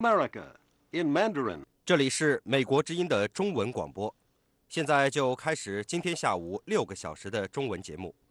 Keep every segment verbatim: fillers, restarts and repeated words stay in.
America in Mandarin. 这里是美国之音的中文广播，现在就开始今天下午六个小时的中文节目。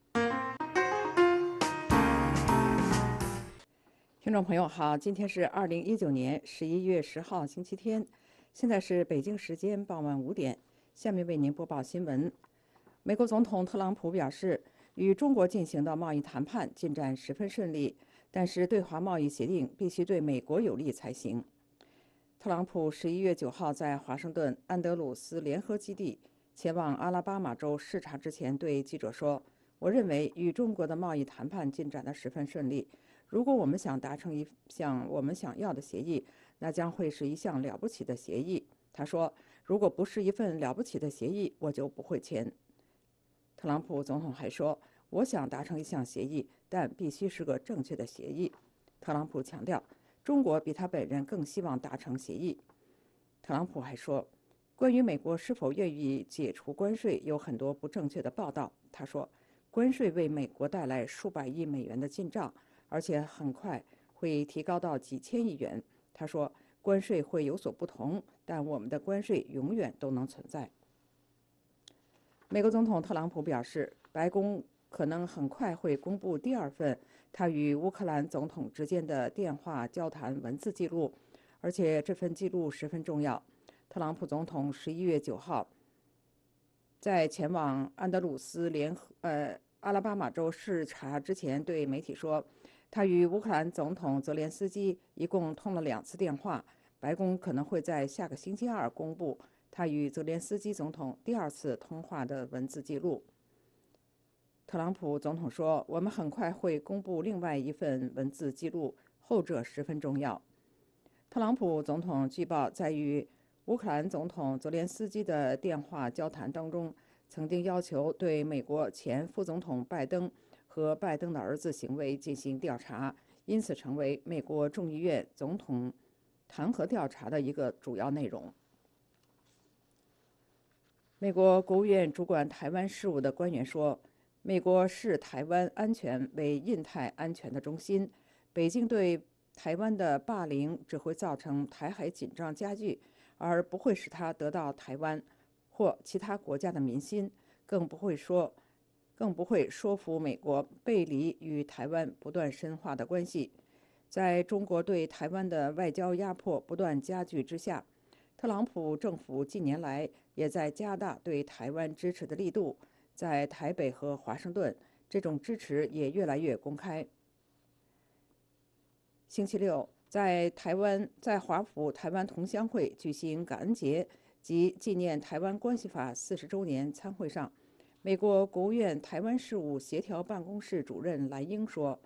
听众朋友好，今天是二零一九年十一月十号星期天，现在是北京时间傍晚五点，下面为您播报新闻。美国总统特朗普表示，与中国进行的贸易谈判进展十分顺利，但是对华贸易协定必须对美国有利才行。特朗普十一月九号在华盛顿安德鲁斯联合基地前往阿拉巴马州视察之前对记者说：“我认为与中国的贸易谈判进展得十分顺利。如果我们想达成一项我们想要的协议，那将会是一项了不起的协议。”他说：“如果不是一份了不起的协议，我就不会签。”特朗普总统还说：“我想达成一项协议，但必须是个正确的协议。”特朗普强调，中国比他本人更希望达成协议。特朗普还说，关于美国是否愿意解除关税，有很多不正确的报道。他说，关税为美国带来数百亿美元的进账，而且很快会提高到几千亿元。他说，关税会有所不同，但我们的关税永远都能存在。美国总统特朗普表示，白宫可能很快会公布第二份他与乌克兰总统之间的电话交谈文字记录，而且这份记录十分重要。特朗普总统十一月九号在前往安德鲁斯联合呃阿拉巴马州视察之前对媒体说，他与乌克兰总统泽连斯基一共通了两次电话，白宫可能会在下个星期二公布他与泽连斯基总统第二次通话的文字记录。特朗普总统说，我们很快会公布另外一份文字记录，后者十分重要。特朗普总统据报在与乌克兰总统泽连斯基的电话交谈当中，曾经要求对美国前副总统拜登和拜登的儿子行为进行调查，因此成为美国众议院总统弹劾调查的一个主要内容。美国国务院主管台湾事务的官员说，美国视台湾安全为印太安全的中心，北京对台湾的霸凌只会造成台海紧张加剧，而不会使它得到台湾或其他国家的民心，更不会说更不会说服美国背离与台湾不断深化的关系。在中国对台湾的外交压迫不断加剧之下，特朗普政府近年来也在加大对台湾支持的力度，在台北和华盛顿，这种支持也越来越公开。星期六，在台湾在华府台湾同乡会举行感恩节及纪念台湾关系法四十周年参会上，美国国务院台湾事务协调办公室主任蓝英说，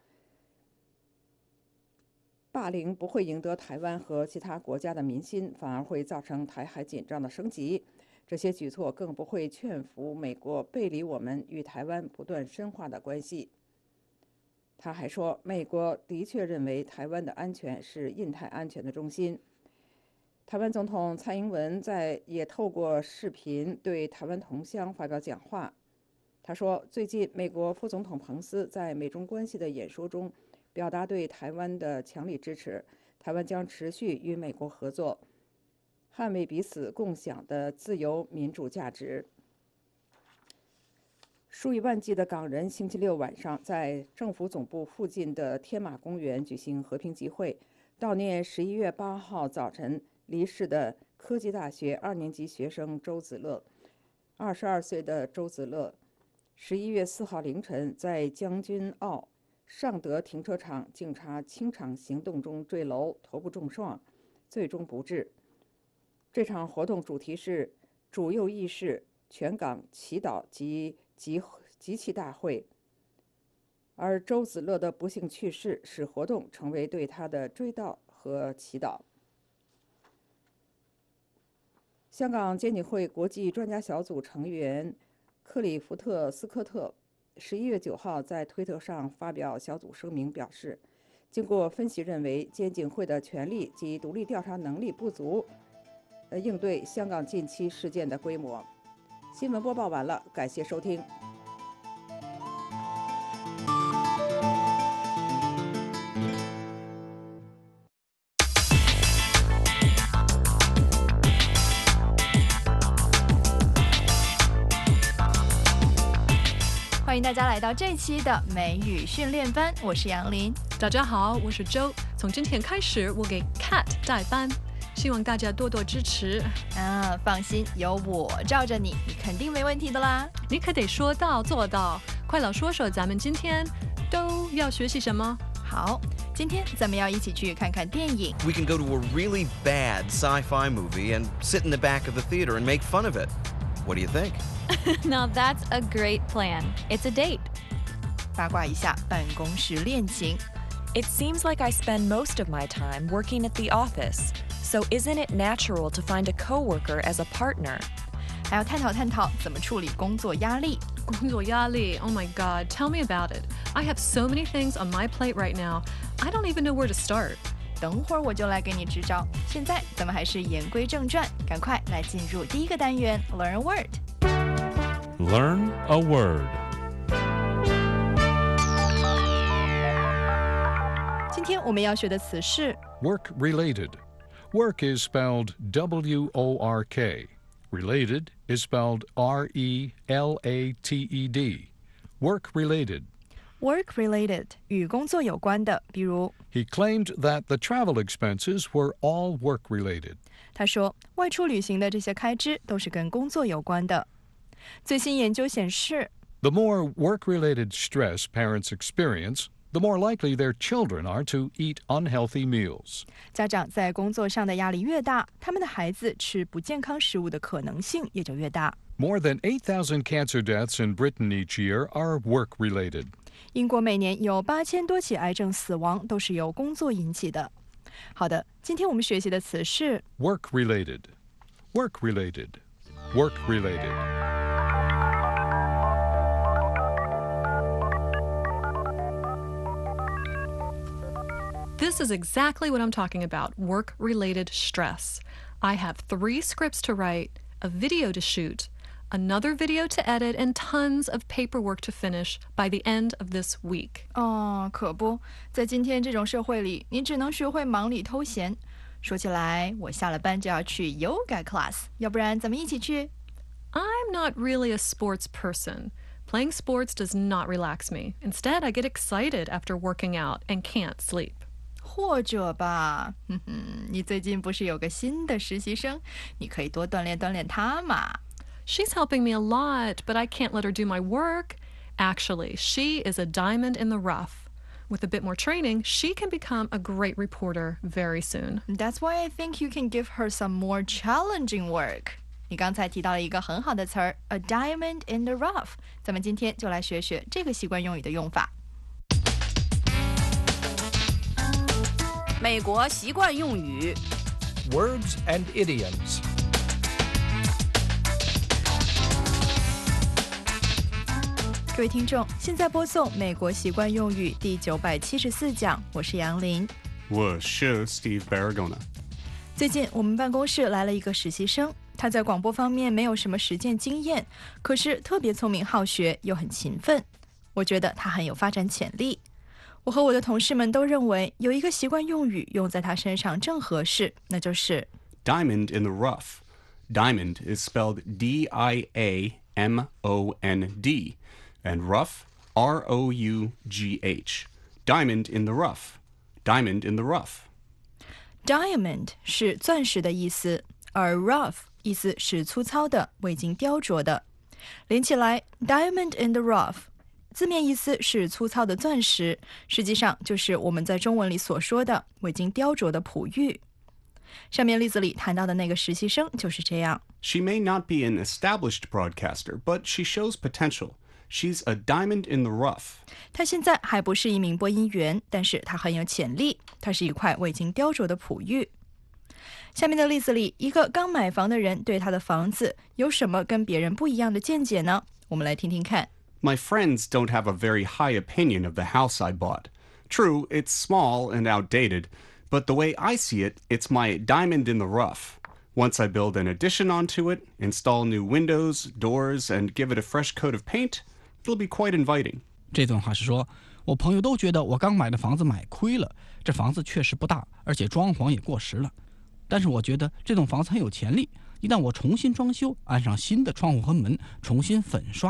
霸凌不会赢得台湾和其他国家的民心，反而会造成台海紧张的升级。这些举措更不会劝服美国背离我们与台湾不断深化的关系。他还说，美国的确认为台湾的安全是印太安全的中心。台湾总统蔡英文在也透过视频对台湾同乡发表讲话。他说，最近美国副总统彭斯在美中关系的演说中表达对台湾的强力支持，台湾将持续与美国合作，捍卫彼此共享的自由民主价值。数以万计的港人星期六晚上在政府总部附近的天马公园举行和平集会，悼念十一月八号早晨离世的科技大学二年级学生周子乐。二十二岁的周子乐，十一月四号凌晨在将军澳尚德停车场警察清场行动中坠楼，头部重创，最终不治。这场活动主题是主右义士全港祈祷及集集祈大会，而周子乐的不幸去世使活动成为对他的追悼和祈祷。香港监警会国际专家小组成员克里福特·斯科特十一月九号在推特上发表小组声明，表示，经过分析认为，监警会的权力及独立调查能力不足，呃，应对香港近期事件的规模。新闻播报完了，感谢收听。 欢迎大家来到这期的美语训练班，我是杨林。 大家好，我是周。从今天开始，我给 Cat 代班，希望大家多多支持。 啊，放心，有我罩着你，你肯定没问题的啦。 你可得说到做到，快老说说咱们今天都要学习什么？ 好，今天咱们要一起去看看电影。 We can go to a really bad sci-fi movie and sit in the back of the theater and make fun of it. What do you think? Now that's a great plan. It's a date. 八卦一下办公室恋情。 It seems like I spend most of my time working at the office, so isn't it natural to find a coworker as a partner? 还要探讨探讨怎么处理工作压力。 工作压力 Oh my God, tell me about it. I have so many things on my plate right now. I don't even know where to start. 等会儿我就来给你支招。现在咱们还是言归正传，赶快来进入第一个单元 Learn a word。 Learn a word. 今天我们要学的词是 Work-related. Work is spelled W O R K. Related is spelled R E L A T E D. Work-related. work related 与工作有关的，比如 He claimed that the travel expenses were all work-related. 他说外出旅行的这些开支都是跟工作有关的。最新研究显示 The more work-related stress parents experience, the more likely their children are to eat unhealthy meals. 家长在工作上的压力越大，他们的孩子吃不健康食物的可能性也就越大。 More than eight thousand cancer deaths in Britain each year are work-related. 英国每年有八千多起癌症死亡都是由工作引起的。好的，今天我们学习的词是 Work-related. Work-related. Work-related. This is exactly what I'm talking about, work-related stress. I have three scripts to write, a video to shoot, another video to edit, and tons of paperwork to finish by the end of this week. 哦，可不，在今天这种社会里，你只能学会忙里偷闲。说起来，我下了班就要去 yoga class， 要不然咱们一起去？ I'm not really a sports person. Playing sports does not relax me. Instead, I get excited after working out and can't sleep. 或者吧，哼哼，你最近不是有个新的实习生，你可以多锻炼锻炼他嘛。 She's helping me a lot, but I can't let her do my work. Actually, she is a diamond in the rough. With a bit more training, she can become a great reporter very soon. That's why I think you can give her some more challenging work. 你刚才提到了一个很好的词儿 ，a diamond in the rough。咱们今天就来学学这个习惯用语的用法。 美国习惯用语 Words and idioms. 各位听众，现在播送美国习惯用语第九百七十四讲，我是杨林。 我是 Steve Baragona。 最近我们办公室来了一个实习生，他在广播方面没有什么实践经验，可是特别聪明好学，又很勤奋。我觉得他很有发展潜力。我和我的同事们都认为有一个习惯用语用在他身上正合适，那就是 Diamond in the rough. Diamond is spelled D I A M O N D, and rough, R O U G H. Diamond in the rough. Diamond in the rough. Diamond 是钻石的意思，而 rough 意思是粗糙的、未经雕琢的。连起来 Diamond in the rough字面意思是粗糙的钻石，实际上就是我们在中文里所说的未经雕琢的璞玉。上面例子里谈到的那个实习生就是这样。 She may not be an established broadcaster, but she shows potential. She's a diamond in the rough. 她现在还不是一名播音员，但是她很有潜力，她是一块未经雕琢的璞玉。下面的例子里，一个刚买房的人对他的房子有什么跟别人不一样的见解呢？我们来听听看。 My friends don't have a very high opinion of the house I bought. True, it's small and outdated, but the way I see it, it's my diamond in the rough. Once I build an addition onto it, install new windows, doors, and give it a fresh coat of paint, it'll be quite inviting. 这段话是说，我朋友都觉得我刚买的房子买亏了，这房子确实不大，而且装潢也过时了。但是我觉得这栋房子很有潜力，一旦我重新装修，安上新的窗户和门，重新粉刷，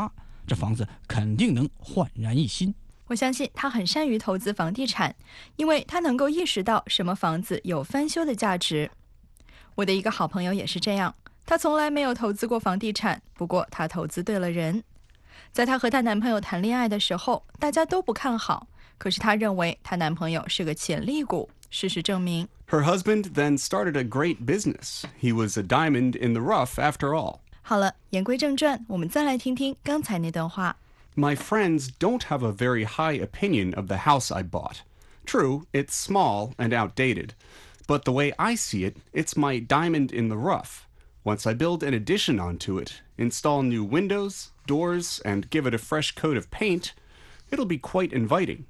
这房子肯定能焕然一新。 我相信他很善于投资房地产，因为他能够意识到什么房子有翻修的价值。我的一个好朋友也是这样，他从来没有投资过房地产，不过他投资对了人。在她和她男朋友谈恋爱的时候，大家都不看好，可是她认为她男朋友是个潜力股。事实证明 Her husband then started a great business. He was a diamond in the rough after all. 好了，言归正传，我们再来听听刚才那段话。 My friends don't have a very high opinion of the house I bought. True, it's small and outdated, but the way I see it, it's my diamond in the rough. Once I build an addition onto it, install new windows, doors, and give it a fresh coat of paint, it'll be quite inviting.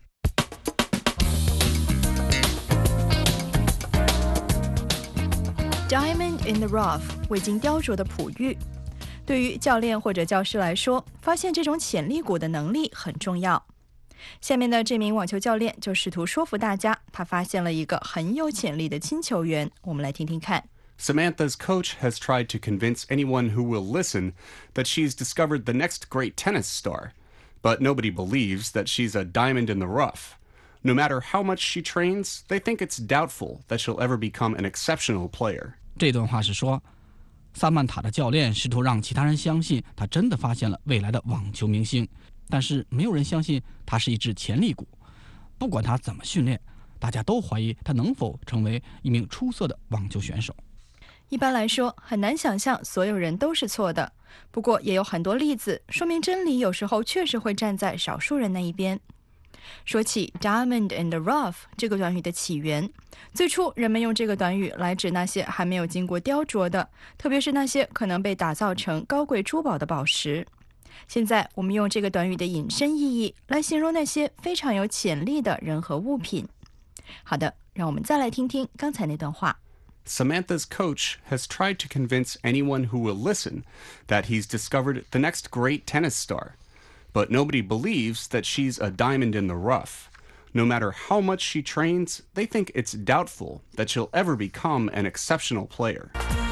Diamond in the rough， 未经雕琢的璞玉。对于教练或者教师来说，发现这种潜力股的能力很重要。下面的这名网球教练就试图说服大家，他发现了一个很有潜力的新球员。我们来听听看。 Samantha's coach has tried to convince anyone who will listen that she's discovered the next great tennis star, but nobody believes that she's a diamond in the rough. No matter how much she trains, they think it's doubtful that she'll ever become an exceptional player. 这段话是说，萨曼塔的教练试图让其他人相信他真的发现了未来的网球明星，但是没有人相信他是一只潜力股。不管他怎么训练，大家都怀疑他能否成为一名出色的网球选手。 一般来说，很难想象所有人都是错的，不过也有很多例子说明真理有时候确实会站在少数人那一边。说起 diamond in the rough 这个短语的起源，最初人们用这个短语来指那些还没有经过雕琢的，特别是那些可能被打造成高贵珠宝的宝石。现在我们用这个短语的引申意义来形容那些非常有潜力的人和物品。好的，让我们再来听听刚才那段话。 Samantha's coach has tried to convince anyone who will listen that he's discovered the next great tennis star, but nobody believes that she's a diamond in the rough. No matter how much she trains, they think it's doubtful that she'll ever become an exceptional player.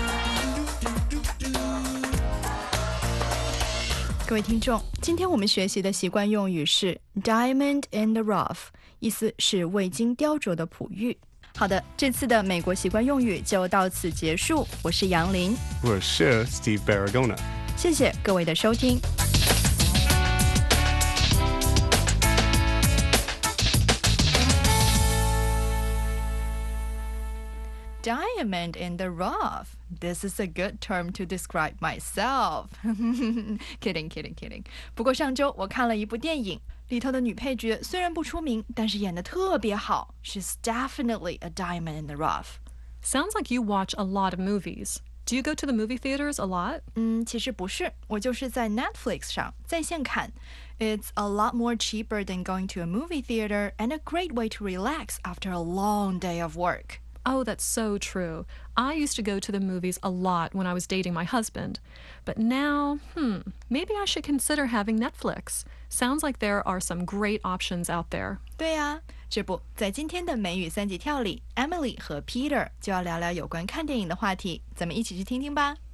各位听众，今天我们学习的习惯用语是 diamond in the rough， 意思是未经雕琢的璞玉。好的，这次的美国习惯用语就到此结束。我是杨林， 我是 Steve Baragona。 谢谢各位的收听。Diamond in the rough. This is a good term to describe myself. Kidding, kidding, kidding. 不过上周我看了一部电影，里头的女配角虽然不出名，但是演得特别好。She's definitely a diamond in the rough. Sounds like you watch a lot of movies. Do you go to the movie theaters a lot? 嗯，其实不是，我就是在 Netflix 上在线看。It's a lot more cheaper than going to a movie theater and a great way to relax after a long day of work. Oh, that's so true. I used to go to the movies a lot when I was dating my husband. But now, hmm, maybe I should consider having Netflix. Sounds like there are some great options out there. 对啊，这不在今天的美语三级跳里 ，Emily 和 Peter 就要聊聊有关看电影的话题，咱们一起去听听吧。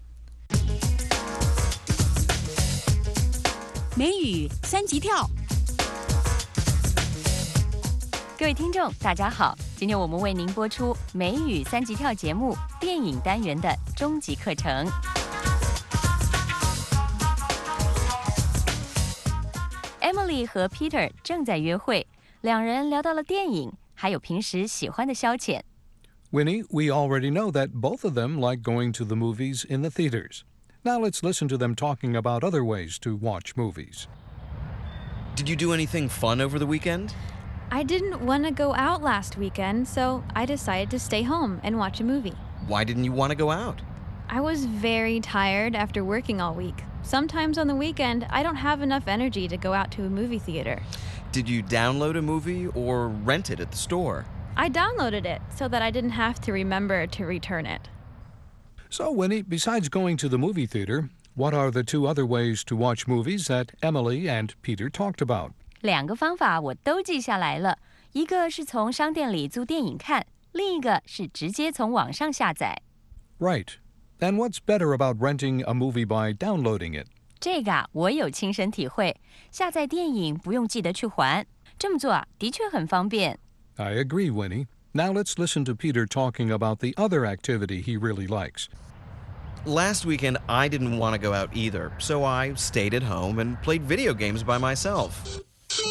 美语三级跳。 各位听众，大家好！今天我们为您播出美语三级跳节目电影单元的终极课程。Emily 和 Peter 正在约会，两人聊到了电影，还有平时喜欢的消遣。 Winnie, we already know that both of them like going to the movies in the theaters. Now let's listen to them talking about other ways to watch movies. Did you do anything fun over the weekend? I didn't want to go out last weekend, so I decided to stay home and watch a movie. Why didn't you want to go out? I was very tired after working all week. Sometimes on the weekend, I don't have enough energy to go out to a movie theater. Did you download a movie or rent it at the store? I downloaded it so that I didn't have to remember to return it. So, Winnie, besides going to the movie theater, what are the two other ways to watch movies that Emily and Peter talked about? 两个方法我都记下来了，一个是从商店里租电影看，另一个是直接从网上下载。 Right. And what's better about renting a movie by downloading it? 这个啊，我有亲身体会。下载电影不用记得去还，这么做啊，的确很方便。 I agree, Winnie. Now let's listen to Peter talking about the other activity he really likes. Last weekend, I didn't want to go out either, so I stayed at home and played video games by myself.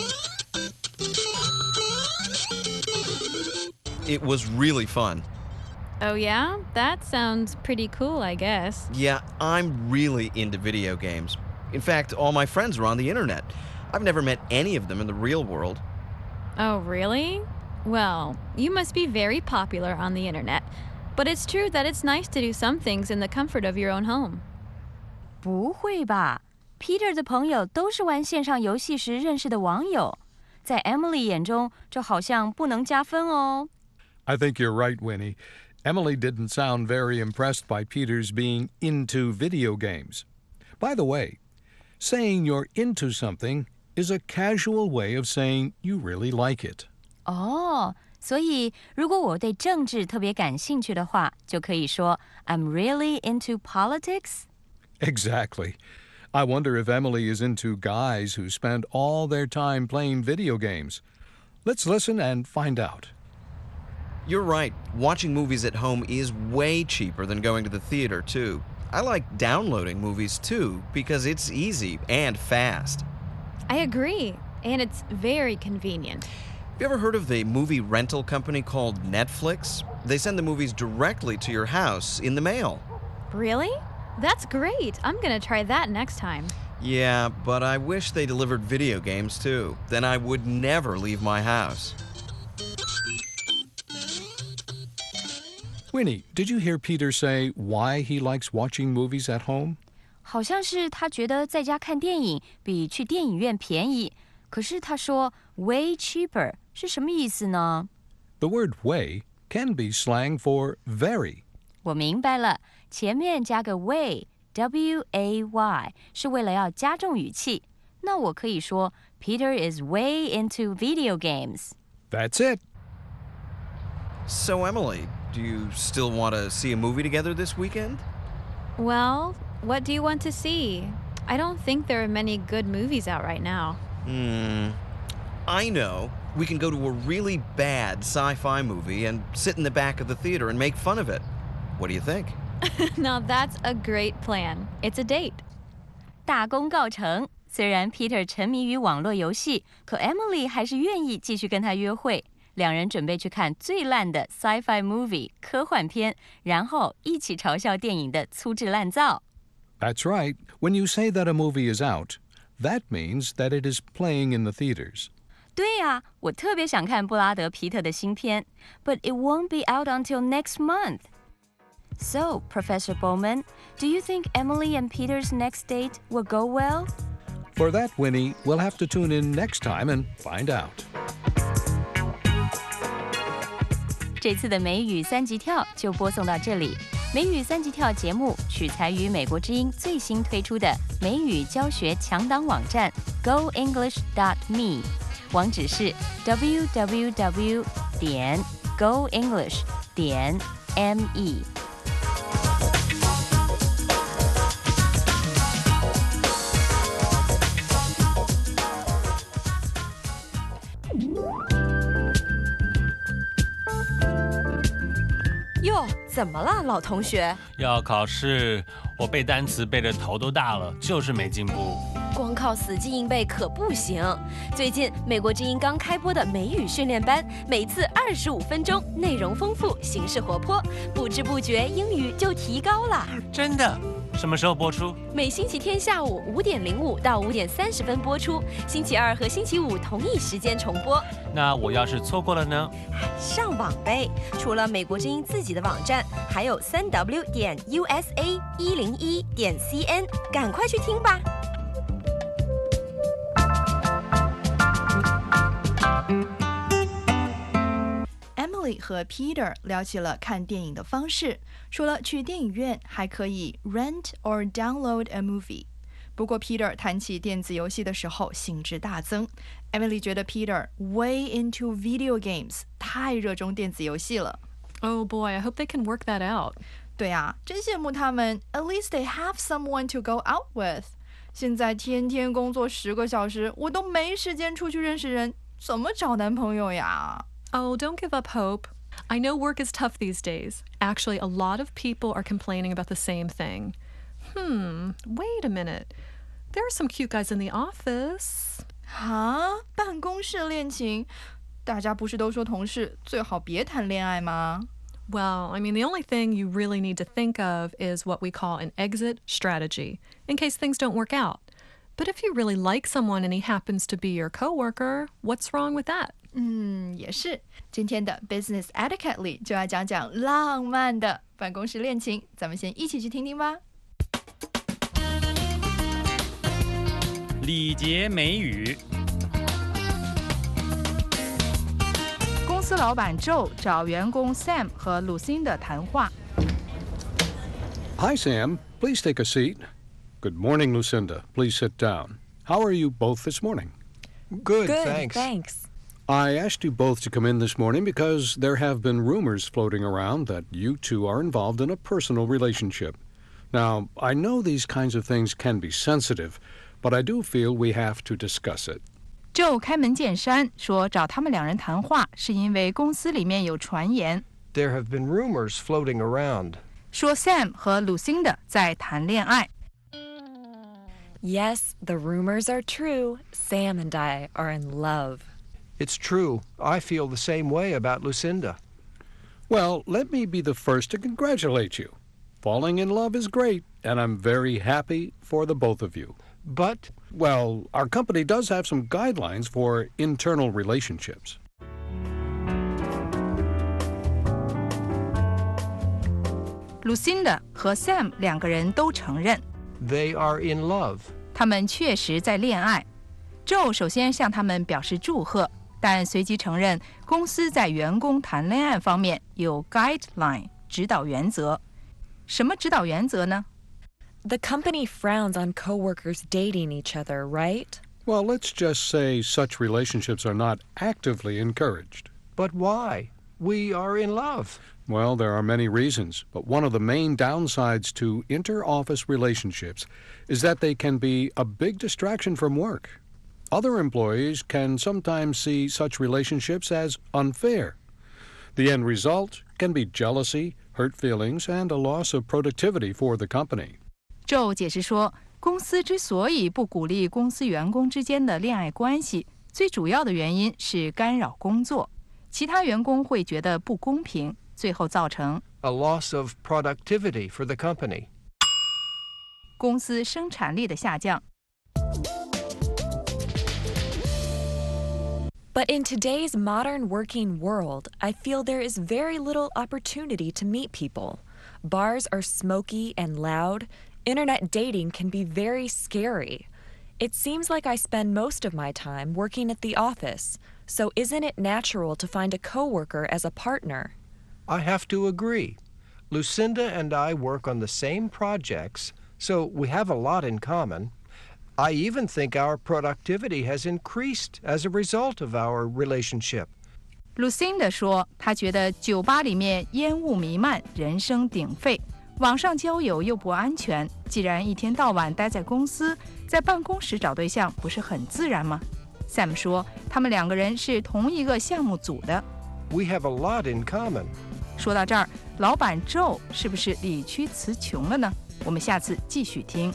It was really fun. Oh, yeah? That sounds pretty cool, I guess. Yeah, I'm really into video games. In fact, all my friends are on the internet. I've never met any of them in the real world. Oh, really? Well, you must be very popular on the internet. But it's true that it's nice to do some things in the comfort of your own home. 不会吧 ？Peter 的朋友都是玩线上游戏时认识的网友，在 Emily 眼中，这好像不能加分哦。 I think you're right, Winnie. Emily didn't sound very impressed by Peter's being into video games. By the way, saying you're into something is a casual way of saying you really like it. 哦，所以如果我对政治特别感兴趣的话，就可以说 I'm really into politics. Exactly. I wonder if Emily is into guys who spend all their time playing video games. Let's listen and find out. You're right. Watching movies at home is way cheaper than going to the theater, too. I like downloading movies, too, because it's easy and fast. I agree. And it's very convenient. Have you ever heard of the movie rental company called Netflix? They send the movies directly to your house in the mail. Really? That's great. I'm going to try that next time. Yeah, but I wish they delivered video games, too. Then I would never leave my house. Winnie, did you hear Peter say why he likes watching movies at home? 好像是他觉得在家看电影比去电影院便宜，可是他说 way cheaper 是什么意思呢？ The word way can be slang for very. 我明白了，前面加个 way, W A Y 是为了要加重语气。那我可以说 Peter is way into video games. That's it. So, Emily, do you still want to see a movie together this weekend? Well, what do you want to see? I don't think there are many good movies out right now. Hmm. I know. We can go to a really bad sci-fi movie and sit in the back of the theater and make fun of it. What do you think? Now that's a great plan. It's a date. 大功告成。虽然 Peter 沉迷于网络游戏，可 Emily 还是愿意继续跟他约会。两人准备去看最烂的 sci-fi movie 科幻片，然后一起嘲笑电影的粗制滥造。 That's right. When you say that a movie is out, that means that it is playing in the theaters. 对呀，我特别想看布拉德·皮特的新片 ，but it won't be out until next month. So, Professor Bowman, do you think Emily and Peter's next date will go well? For that, Winnie, we'll have to tune in next time and find out. 这次的美语三级跳就播送到这里。美语三级跳节目取材于美国之音最新推出的美语教学强档网站 go english dot me， 网址是 w w w 点 go english 点 me。 哟，怎么了，老同学？ 要考试，我背单词背得头都大了，就是没进步。 光靠死记硬背可不行。最近美国之音刚开播的美语训练班，每次二十五分钟，内容丰富，形式活泼，不知不觉英语就提高了。 真的？什么时候播出？ 每星期天下午五点零五到五点三十分播出，星期二和星期五同一时间重播。 那我要是错过了呢？ 上网呗！除了美国之音自己的网站，还有三 w 点 u s a 一零一点 c n， 赶快去听吧。 Emily 和 Peter 聊起了看电影的方式，除了去电影院，还可以 rent or download a movie。不过 Peter 谈起电子游戏的时候兴致大增。Emily 觉得 Peter way into video games， 太热衷电子游戏了。 Oh boy, I hope they can work that out. 对啊，真羡慕他们。At least they have someone to go out with. 现在天天工作十个小时，我都没时间出去认识人，怎么找男朋友呀？ Oh, don't give up hope. I know work is tough these days. Actually, a lot of people are complaining about the same thing. Hmm, wait a minute. There are some cute guys in the office. 啊，办公室恋情？大家不是都说同事最好别谈恋爱吗？ Well, I mean, the only thing you really need to think of is what we call an exit strategy, in case things don't work out. But if you really like someone and he happens to be your coworker, what's wrong with that? 嗯，也是。今天的 Business Etiquette 里就要讲讲浪漫的办公室恋情，咱们先一起去听听吧。 礼节美语。 公司老板 Joe 找员工 Sam 和 Lucinda 谈话。 Hi, Sam. Please take a seat. Good morning, Lucinda. Please sit down. How are you both this morning? Good, Good thanks. thanks. I asked you both to come in this morning because there have been rumors floating around that you two are involved in a personal relationship. Now, I know these kinds of things can be sensitive, but I do feel we have to discuss it. Joe 开门见山说，找他们两人谈话是因为公司里面有传言， There have been rumors floating around. 说 Sam 和 Lucinda 在谈恋爱。 Yes, the rumors are true. Sam and I are in love. It's true. I feel the same way about Lucinda. Well, let me be the first to congratulate you. Falling in love is great, and I'm very happy for the both of you. But, well, our company does have some guidelines for internal relationships. Lucinda 和 Sam 两个人都承认， they are in love. 他们确实在恋爱。Joe 首先向他们表示祝贺，但随即承认公司在员工谈恋爱方面有 guideline 指导原则。什么指导原则呢？ The company frowns on coworkers dating each other, right? Well, let's just say such relationships are not actively encouraged. But why? We are in love. Well, there are many reasons, but one of the main downsides to inter-office relationships is that they can be a big distraction from work. Other employees can sometimes see such relationships as unfair. The end result can be jealousy, hurt feelings, and a loss of productivity for the company. Joe 解释说，公司之所以不鼓励公司员工之间的恋爱关系，最主要的原因是干扰工作，其他员工会觉得不公平，最后造成 a loss of productivity for the company. 公司生产力的下降。 But in today's modern working world, I feel there is very little opportunity to meet people. Bars are smoky and loud. Internet dating can be very scary. It seems like I spend most of my time working at the office, so isn't it natural to find a coworker as a partner? I have to agree. Lucinda and I work on the same projects, so we have a lot in common. I even think our productivity has increased as a result of our relationship. Lucinda 说，她觉得酒吧里面烟雾弥漫，人声鼎沸，网上交友又不安全。既然一天到晚待在公司，在办公室找对象不是很自然吗？ Sam 说，他们两个人是同一个项目组的。 We have a lot in common. 说到这儿，老板 Joe 是不是理屈词穷了呢？我们下次继续听。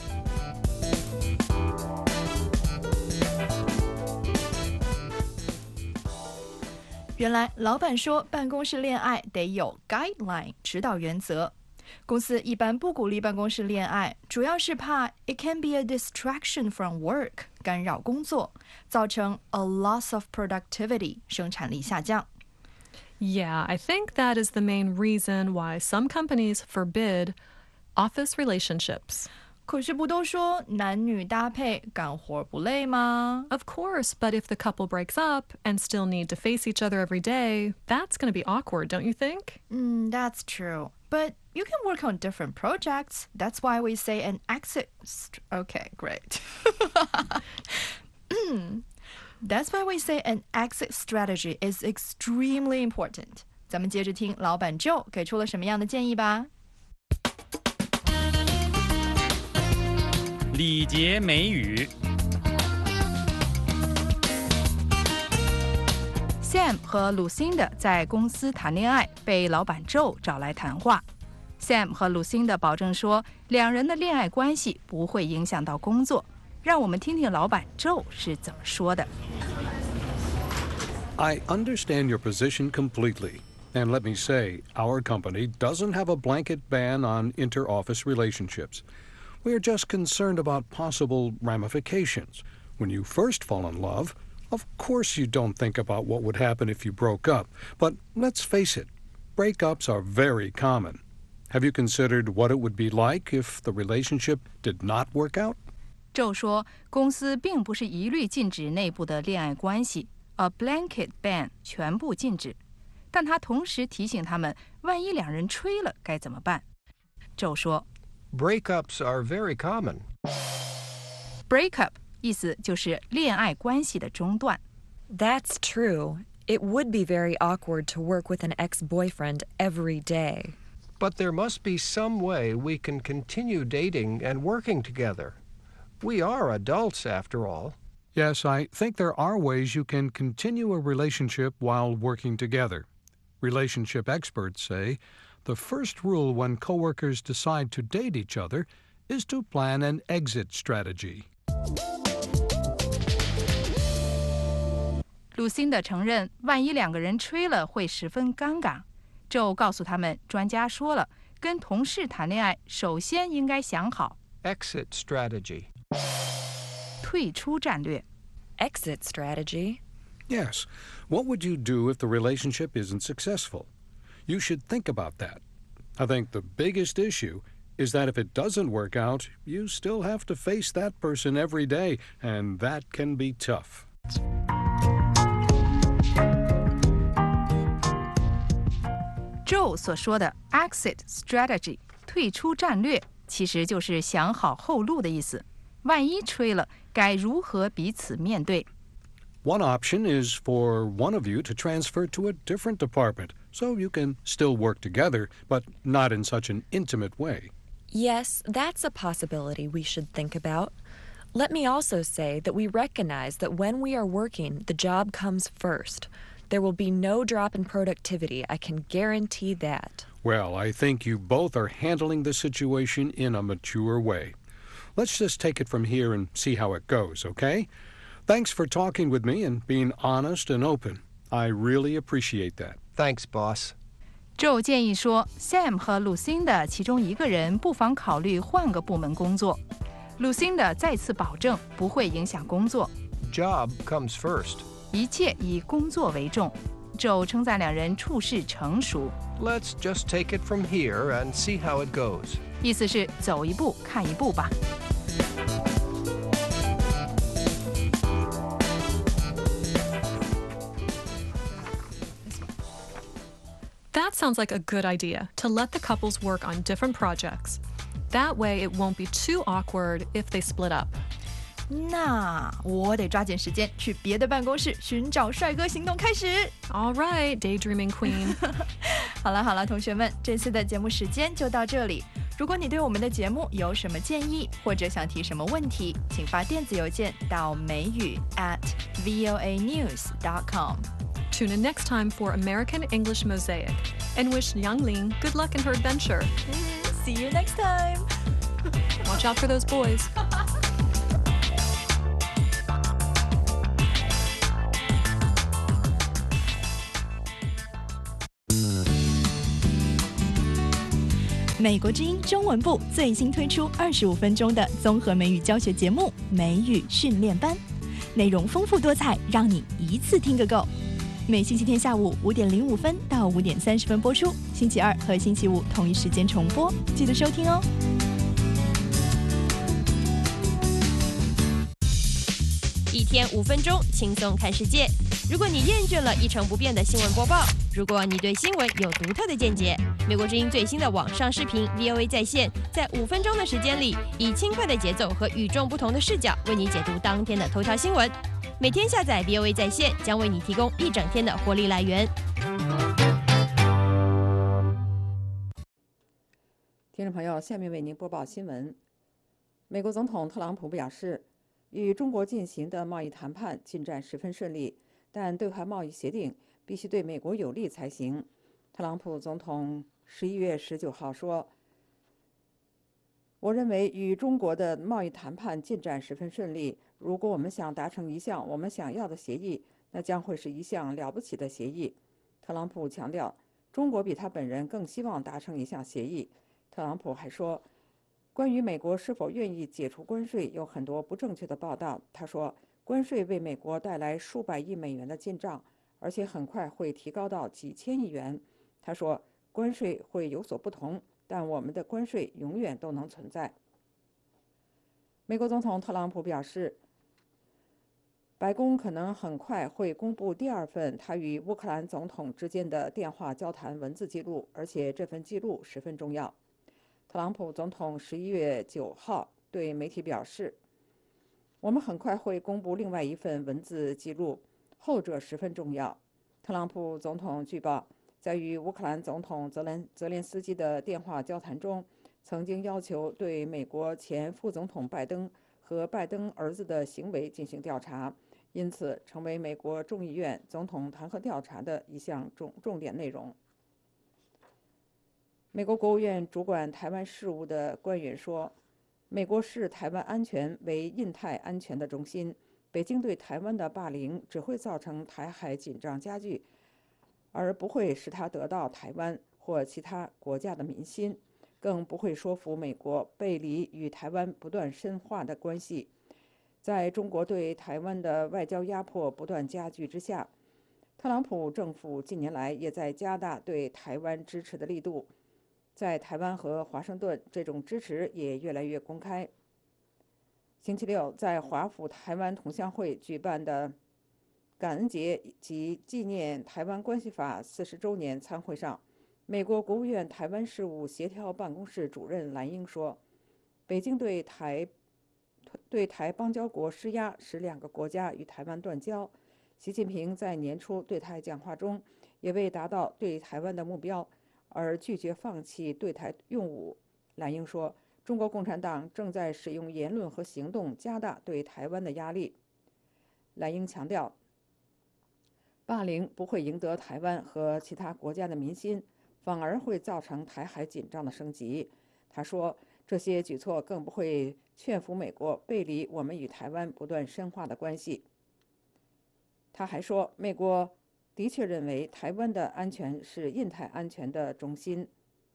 原来老板说办公室恋爱得有 guideline 指导原则。公司一般不鼓励办公室恋爱，主要是怕 it can be a distraction from work 干扰工作，造成 a loss of productivity 生产力下降。 Yeah, I think that is the main reason why some companies forbid office relationships. 可是不都说男女搭配干活不累吗？ Of course, but if the couple breaks up and still need to face each other every day, that's going to be awkward, don't you think? Mm, that's true. But you can work on different projects. That's why we say an exit... Okay, great. That's why we say an exit strategy is extremely important. 咱们接着听老板 Joe 给出了什么样的建议吧。 礼节美语。 Sam 和 Lucinda 在公司谈恋爱，被老板 Joe 找来谈话。Sam 和 Lucinda 保证说，两人的恋爱关系不会影响到工作。让我们听听老板 Joe 是怎么说的。 I understand your position completely. And let me say, our company doesn't have a blanket ban on inter-office relationships. We are just concerned about possible ramifications. When you first fall in love, of course you don't think about what would happen if you broke up. But let's face it, breakups are very common. Have you considered what it would be like if the relationship did not work out? Joe 说，公司并不是一律禁止内部的恋爱关系 ，a blanket ban 全部禁止。但他同时提醒他们，万一两人吹了该怎么办？Joe 说 Breakups are very common. Breakup 意思就是恋爱关系的中断。 That's true. It would be very awkward to work with an ex-boyfriend every day. But there must be some way we can continue dating and working together. We are adults, after all. Yes, I think there are ways you can continue a relationship while working together. Relationship experts say the first rule when coworkers decide to date each other is to plan an exit strategy. Lucinda 承认，万一两个人吹了会十分尴尬。Joe 告诉他们，专家说了，跟同事谈恋爱，首先应该想好 exit strategy. 退出战略。 Exit strategy? Yes. What would you do if the relationship isn't successful? You should think about that. I think the biggest issue is that if it doesn't work out, you still have to face that person every day, and that can be tough. Joe 所说的 exit strategy 退出战略，其实就是想好后路的意思。万一吹了，该如何彼此面对？ One option is for one of you to transfer to a different department, so you can still work together, but not in such an intimate way. Yes, that's a possibility we should think about. Let me also say that we recognize that when we are working, the job comes first. There will be no drop in productivity, I can guarantee that. Well, I think you both are handling the situation in a mature way. Let's just take it from here and see how it goes, okay? Thanks for talking with me and being honest and open. I really appreciate that. Thanks, boss. Joe 建议说 ，Sam 和 Lucinda 其中一个人不妨考虑换个部门工作。Lucinda 再次保证不会影响工作。 Job comes first. 一切以工作为重。Joe 称赞两人处事成熟。 Let's just take it from here and see how it goes. 意思是走一步看一步吧。 That sounds like a good idea, to let the couples work on different projects. That way it won't be too awkward if they split up. 那我得抓紧时间去别的办公室寻找帅哥行动开始。 All right, daydreaming queen. 好了好了，同学们，这次的节目时间就到这里。如果你对我们的节目有什么建议，或者想提什么问题，请发电子邮件到美语 at voa news dot com。 Tune in next time for American English Mosaic, and wish Yang Ling good luck in her adventure. See you next time. Watch out for those boys. 美国之音中文部最新推出二十五分钟的综合美语教学节目《美语训练班》，内容丰富多彩，让你一次听个够。每星期天下午五点零五分到五点三十分播出，星期二和星期五同一时间重播，记得收听哦。 一天五分钟，轻松看世界。如果你厌倦了一成不变的新闻播报，如果你对新闻有独特的见解，美国之音最新的网上视频 V O A 在线，在五分钟的时间里，以轻快的节奏和与众不同的视角，为你解读当天的头条新闻。每天下载 V O A 在线，将为你提供一整天的活力来源。 听众朋友，下面为您播报新闻。 美国总统特朗普表示，与中国进行的贸易谈判进展十分顺利，但对华贸易协定必须对美国有利才行。特朗普总统十一月十九号说：“我认为与中国的贸易谈判进展十分顺利。如果我们想达成一项我们想要的协议，那将会是一项了不起的协议。”特朗普强调，中国比他本人更希望达成一项协议。特朗普还说，关于美国是否愿意解除关税，有很多不正确的报道。他说，关税为美国带来数百亿美元的进账，而且很快会提高到几千亿元。他说，关税会有所不同，但我们的关税永远都能存在。美国总统特朗普表示，白宫可能很快会公布第二份他与乌克兰总统之间的电话交谈文字记录，而且这份记录十分重要。特朗普总统十一月九号对媒体表示，我们很快会公布另外一份文字记录，后者十分重要。特朗普总统据报在与乌克兰总统泽连泽连斯基的电话交谈中，曾经要求对美国前副总统拜登和拜登儿子的行为进行调查，因此成为美国众议院总统弹劾调查的一项重重点内容。美国国务院主管台湾事务的官员说，美国视台湾安全为印太安全的中心，北京对台湾的霸凌只会造成台海紧张加剧，而不会使它得到台湾或其他国家的民心，更不会说服美国背离与台湾不断深化的关系。在中国对台湾的外交压迫不断加剧之下，特朗普政府近年来也在加大对台湾支持的力度。在台湾和华盛顿，这种支持也越来越公开。星期六，在华府台湾同乡会举办的感恩节及纪念台湾关系法四十周年参会上，美国国务院台湾事务协调办公室主任蓝英说，北京对台对台邦交国施压，使两个国家与台湾断交。习近平在年初对台讲话中，也为达到对台湾的目标而拒绝放弃对台用武。蓝英说，中国共产党正在使用言论和行动加大对台湾的压力。蓝英强调，霸凌不会赢得台湾和其他国家的民心，反而会造成台海紧张的升级。他说，这些举措更不会劝服美国背离我们与台湾不断深化的关系。他还说，美国的确认为台湾的安全是印太安全的中心。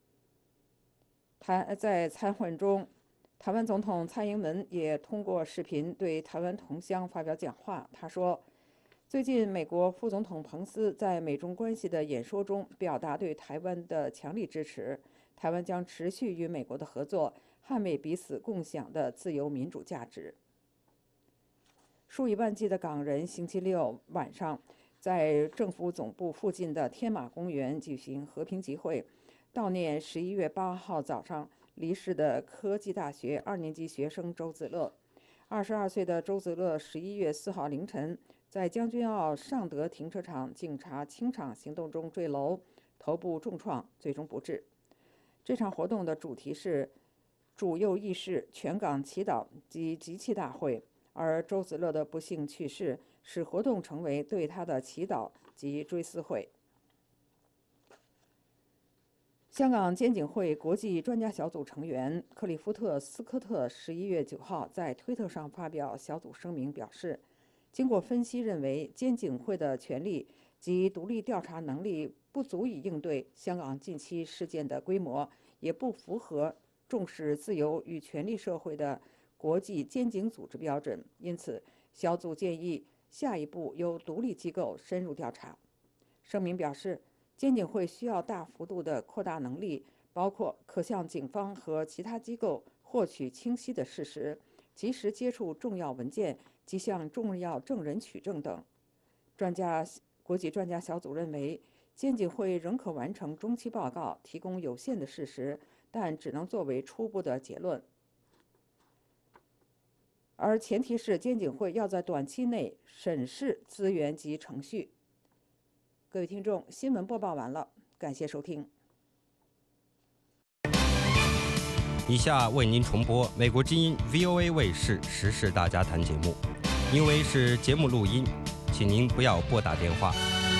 他在参会中，台湾总统蔡英文也通过视频对台湾同乡发表讲话。他说，最近美国副总统彭斯在美中关系的演说中表达对台湾的强力支持，台湾将持续与美国的合作，捍卫彼此共享的自由民主价值。数以万计的港人星期六晚上在政府总部附近的天马公园举行和平集会，悼念十一月八号早上离世的科技大学二年级学生周子乐。二十二岁的周子乐十一月四号凌晨在将军澳尚德停车场警察清场行动中坠楼，头部重创，最终不治。这场活动的主题是主佑义士全港祈祷及集气大会，而周子乐的不幸去世使活动成为对他的祈祷及追思会。香港监警会国际专家小组成员克里夫特·斯科特十一月九号在推特上发表小组声明，表示，经过分析认为，监警会的权力及独立调查能力不足以应对香港近期事件的规模，也不符合重视自由与权利社会的国际监警组织标准，因此小组建议下一步由独立机构深入调查。声明表示，监警会需要大幅度的扩大能力，包括可向警方和其他机构获取清晰的事实，及时接触重要文件及向重要证人取证等。专家国际专家小组认为，监警会仍可完成中期报告，提供有限的事实，但只能作为初步的结论。而前提是监警会要在短期内审视资源及程序。各位听众，新闻播报完了，感谢收听。 以下为您重播美国之音 V O A 卫视时事大家谈节目，因为是节目录音，请您不要拨打电话。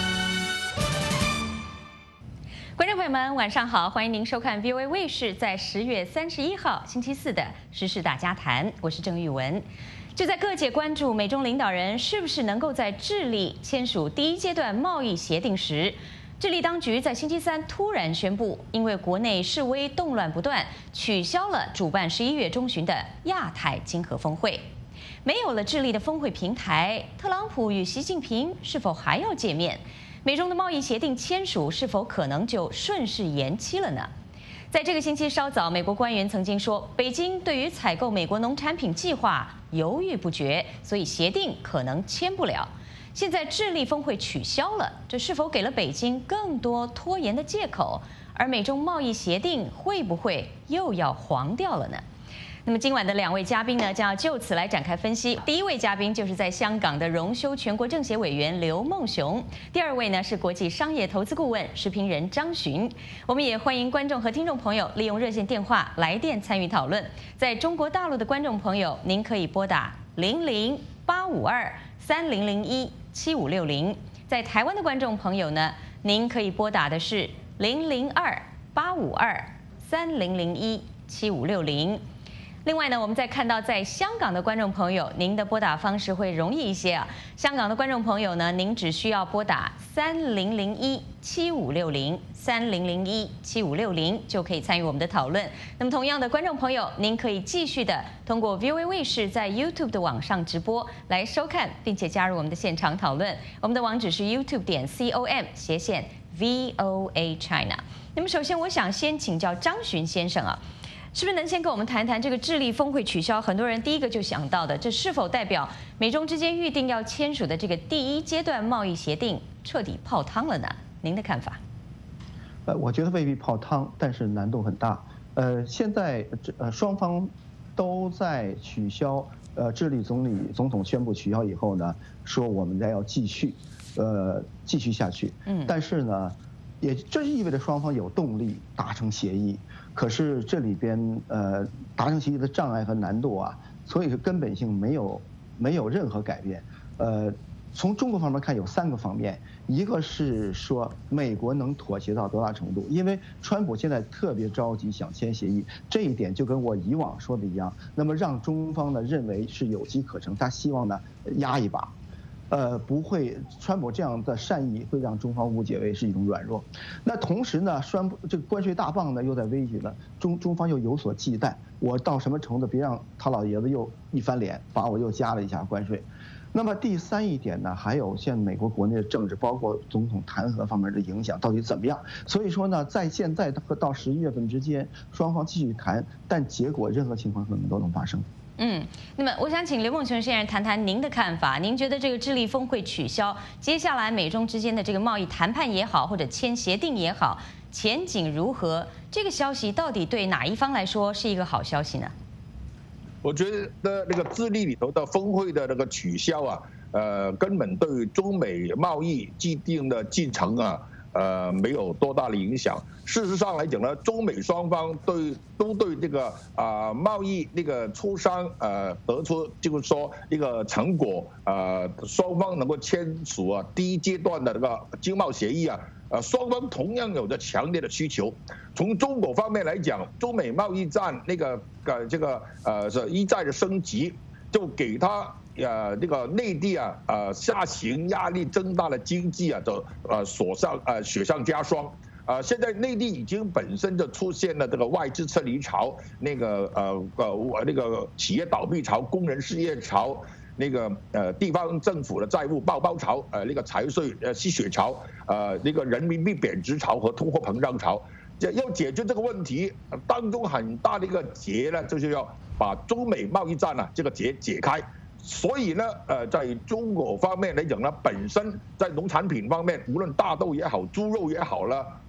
观众朋友们，晚上好，欢迎您收看 V O A 卫视在十月三十一号星期四的时事大家谈，我是郑玉文。就在各界关注美中领导人是不是能够在智利签署第一阶段贸易协定时，智利当局在星期三突然宣布，因为国内示威动乱不断，取消了主办十一月中旬的亚太经合峰会。没有了智利的峰会平台，特朗普与习近平是否还要见面？美中的贸易协定签署是否可能就顺势延期了呢？在这个星期稍早，美国官员曾经说，北京对于采购美国农产品计划犹豫不决，所以协定可能签不了。现在智利峰会取消了，这是否给了北京更多拖延的借口？而美中贸易协定会不会又要黄掉了呢？那么今晚的两位嘉宾呢，将要就此来展开分析。第一位嘉宾就是在香港的荣休全国政协委员刘梦熊，第二位呢是国际商业投资顾问、时评人张巡。我们也欢迎观众和听众朋友利用热线电话来电参与讨论。在中国大陆的观众朋友，您可以拨打零零八五二三零零一七五六零；在台湾的观众朋友呢，您可以拨打的是零零二八五二三零零一七五六零。另外呢，我们再看到在香港的观众朋友，您的拨打方式会容易一些啊。香港的观众朋友呢，您只需要拨打三零零一七五六零三零零一七五六零就可以参与我们的讨论。那么同样的，观众朋友，您可以继续的通过 V O A 卫视在 YouTube 的网上直播来收看，并且加入我们的现场讨论。我们的网址是 YouTube 点 com 斜线 V O A China。那么首先，我想先请教张巡先生啊。是不是能先跟我们谈谈这个智利峰会取消？很多人第一个就想到的，这是否代表美中之间预定要签署的这个第一阶段贸易协定彻底泡汤了呢？您的看法？ 呃，我觉得未必泡汤，但是难度很大。呃，现在呃双方都在取消。呃，智利总理总统宣布取消以后呢，说我们再要继续，呃，继续下去。嗯，但是呢，也这意味着双方有动力达成协议。可是这里边呃达成协议的障碍和难度啊，所以是根本性没有没有任何改变。呃，从中国方面看有三个方面，一个是说美国能妥协到多大程度，因为川普现在特别着急想签协议，这一点就跟我以往说的一样，那么让中方呢认为是有机可乘，他希望呢压一把。呃，不会，川普这样的善意会让中方误解为是一种软弱。那同时呢，宣布这个关税大棒呢又在威胁了中中方又有所忌惮，我到什么程度别让他老爷子又一翻脸，把我又加了一下关税。那么第三一点呢，还有像美国国内的政治，包括总统弹劾方面的影响到底怎么样？所以说呢，在现在和到十一月份之间，双方继续谈，但结果任何情况可能都能发生。 嗯，那么我想请刘梦熊先生谈谈您的看法。您觉得这个智利峰会取消，接下来美中之间的这个贸易谈判也好，或者签协定也好，前景如何？这个消息到底对哪一方来说是一个好消息呢？ 我觉得那个智利里头的峰会的那个取消啊，呃，根本对中美贸易既定的进程啊。呃，没有多大的影响。事实上来讲呢，中美双方对都对这个啊、呃、贸易那个磋商呃得出就是说一个成果，呃，双方能够签署啊第一阶段的这个经贸协议啊，呃，双方同样有着强烈的需求。从中国方面来讲，中美贸易战那个呃这个呃是一再的升级，就给他。呃，这个内地啊，呃，下行压力增大了经济啊，就呃锁上呃雪上加霜。呃，现在内地已经本身就出现了这个外资撤离潮，那个呃呃那个企业倒闭潮、工人失业潮，那个呃地方政府的债务爆包潮，呃那个财税呃吸血潮，呃那个人民币贬值潮和通货膨胀潮。要解决这个问题，当中很大的一个结呢，就是要把中美贸易战呢、啊、这个结解开。所以呢，呃，在中国方面来讲呢，本身在农产品方面，无论大豆也好、猪肉也好了，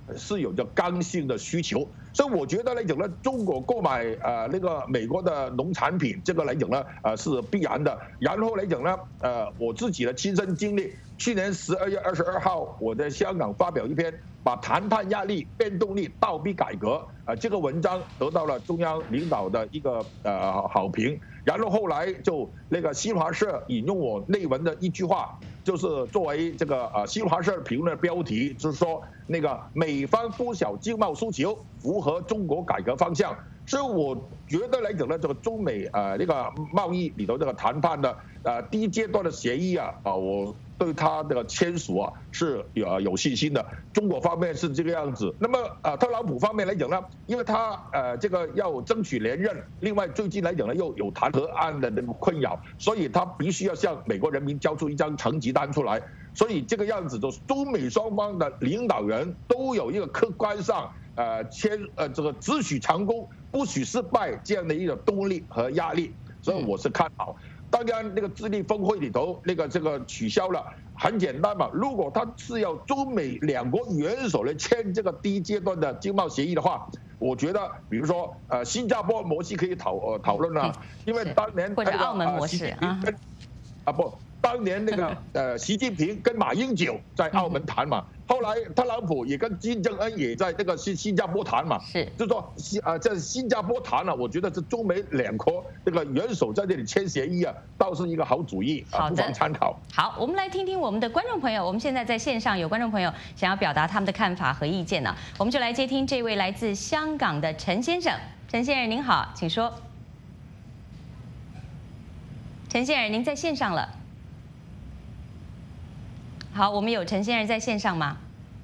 是有着刚性的需求，所以我觉得来讲呢，中国购买呃那个美国的农产品，这个来讲呢，呃是必然的。然后来讲呢，呃我自己的亲身经历，去年十二月二十二号，我在香港发表一篇把谈判压力、变动力倒逼改革，呃这个文章得到了中央领导的一个呃好评。然后后来就那个新华社引用我内文的一句话。就是作为这个呃新华社评论的标题，就是说那个美方缩小经贸诉求，符合中国改革方向。所以我觉得来讲呢，这个中美呃那个贸易里头这个谈判的呃第一阶段的协议啊啊，我对他这个签署啊是有有信心的。中国方面是这个样子。那么呃特朗普方面来讲呢，因为他呃这个要争取连任，另外最近来讲呢又有弹劾案的那个困扰，所以他必须要向美国人民交出一张成绩单出来。所以这个样子，就是中美双方的领导人都有一个客观上呃签呃这个只许成功不许失败这样的一个动力和压力，所以我是看好。当然，那个智利峰会里头那个这个取消了，很简单嘛。如果他是要中美两国元首来签这个第一阶段的经贸协议的话，我觉得，比如说呃新加坡模式可以讨呃讨论啊，因为当年或者澳门模式啊， 啊不。当年那个呃，习近平跟马英九在澳门谈嘛，后来特朗普也跟金正恩也在那个新新加坡谈嘛， 是， 就说新啊在新加坡谈了，我觉得这中美两国这个元首在这里签协议啊，倒是一个好主意啊，不妨参考。 好，我们来听听我们的观众朋友，我们现在在线上有观众朋友想要表达他们的看法和意见呢，我们就来接听这位来自香港的陈先生。陈先生您好，请说。陈先生，您在线上了。好，我们有陈先生在线上吗？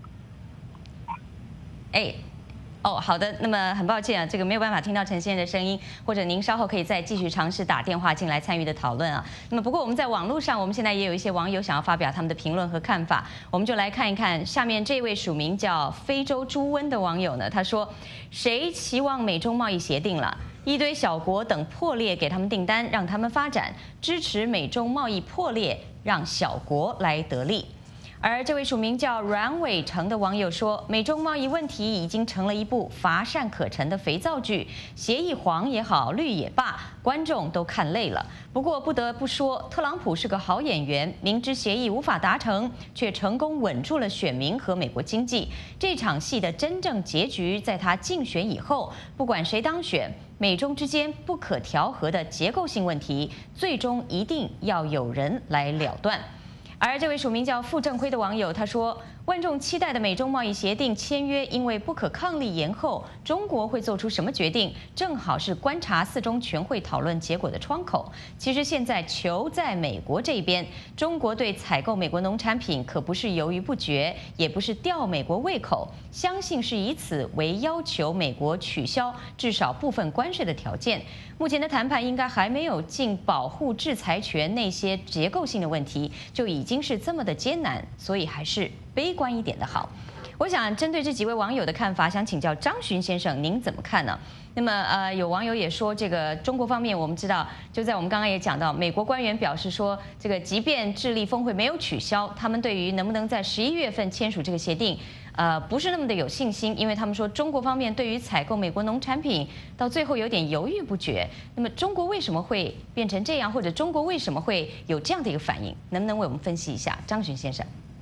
哎，哦，好的，那么很抱歉啊，这个没有办法听到陈先生的声音，或者您稍后可以再继续尝试打电话进来参与的讨论啊。那么不过我们在网络上，我们现在也有一些网友想要发表他们的评论和看法，我们就来看一看下面这位署名叫非洲猪瘟的网友呢，他说：谁期望美中贸易协定了？一堆小国等破裂，给他们订单，让他们发展，支持美中贸易破裂，让小国来得利。而这位署名叫阮伟成的网友说，美中贸易问题已经成了一部乏善可陈的肥皂剧，协议黄也好，绿也罢，观众都看累了。不过不得不说，特朗普是个好演员，明知协议无法达成，却成功稳住了选民和美国经济。这场戏的真正结局，在他竞选以后，不管谁当选，美中之间不可调和的结构性问题，最终一定要有人来了断。而这位署名叫傅正辉的网友他说，万众期待的美中贸易协定签约因为不可抗力延后，中国会做出什么决定，正好是观察四中全会讨论结果的窗口。其实现在球在美国这边，中国对采购美国农产品可不是犹豫不决，也不是吊美国胃口，相信是以此为要求美国取消至少部分关税的条件。目前的谈判应该还没有尽保护制裁权那些结构性的问题，就已经是这么的艰难，所以还是悲观一点的好。我想针对这几位网友的看法，想请教张巡先生，您怎么看呢？那么呃，有网友也说，这个中国方面，我们知道，就在我们刚刚也讲到，美国官员表示说，这个即便智利峰会没有取消，他们对于能不能在十一月份签署这个协定，呃，不是那么的有信心，因为他们说中国方面对于采购美国农产品到最后有点犹豫不决。那么中国为什么会变成这样，或者中国为什么会有这样的一个反应？能不能为我们分析一下，张巡先生？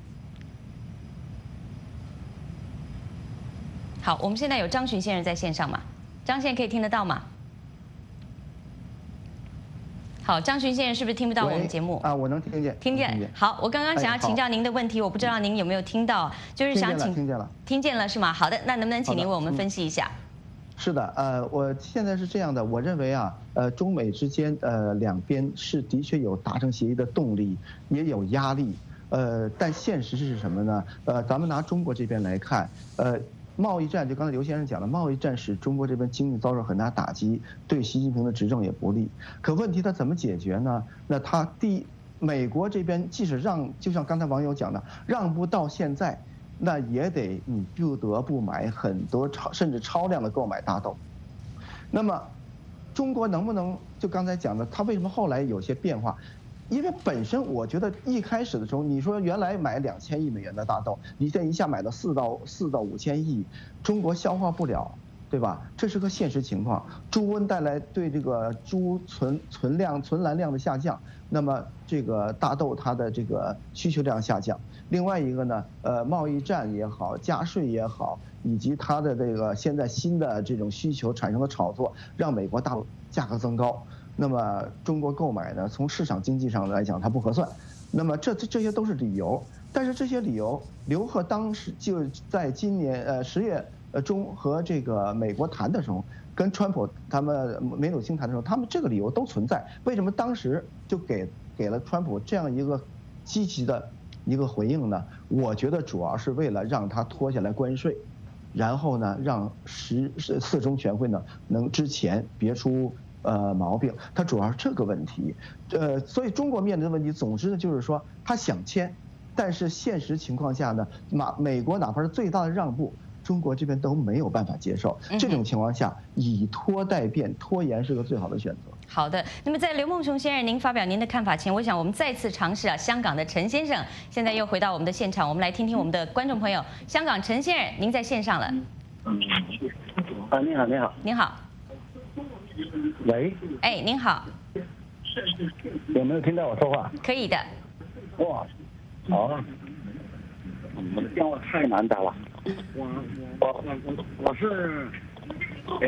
好，我们现在有张巡先生在线上吗？张先生可以听得到吗？好，张巡先生是不是听不到我们节目啊？我能听见， 听见。好，我刚刚想要请教您的问题，我不知道您有没有听到，就是想请听见了， 听见了是吗？好的，那能不能请您为我们分析一下？ 是的，呃，我现在是这样的，我认为啊，呃，中美之间呃两边是的确有达成协议的动力，也有压力，呃，但现实是什么呢？呃，咱们拿中国这边来看，呃。贸易战就刚才刘先生讲的，贸易战使中国这边经济遭受很大打击，对习近平的执政也不利。可问题他怎么解决呢？那他第美国这边即使让，就像刚才网友讲的，让步到现在，那也得你不得不买很多超甚至超量的购买大豆。那么中国能不能就刚才讲的，他为什么后来有些变化？ 因为本身我觉得一开始的时候，你说原来买两千亿美元的大豆，你现在一下买到四到四到五千亿，中国消化不了，对吧？这是个现实情况。猪瘟带来对这个猪存存量存栏量的下降，那么这个大豆它的这个需求量下降。另外一个呢，呃，贸易战也好，加税也好，以及它的这个现在新的这种需求产生的炒作，让美国大豆价格增高。那么中国购买呢，从市场经济上来讲，它不合算。那么这这些都是理由，但是这些理由，刘鹤当时就在今年呃十月呃中和这个美国谈的时候，跟川普他们梅努钦谈的时候，他们这个理由都存在。为什么当时就给给了川普这样一个积极的一个回应呢？我觉得主要是为了让他脱下来关税，然后呢，让十四中全会呢能之前别出呃毛病。它主要是这个问题，呃，所以中国面临的问题，总之呢就是说他想签，但是现实情况下呢，马美国哪怕是最大的让步，中国这边都没有办法接受。这种情况下，以拖代变，拖延是个最好的选择。 好的，那么在刘梦熊先生您发表您的看法前，我想我们再次尝试啊，香港的陈先生现在又回到我们的现场，我们来听听我们的观众朋友，香港陈先生，您在线上了。 嗯，啊，你好，你好， 您好。 喂。 哎，您好。 有没有听到我说话？ 可以的。 哇，好、哦，我的电话太难打了。我我我我是，呃。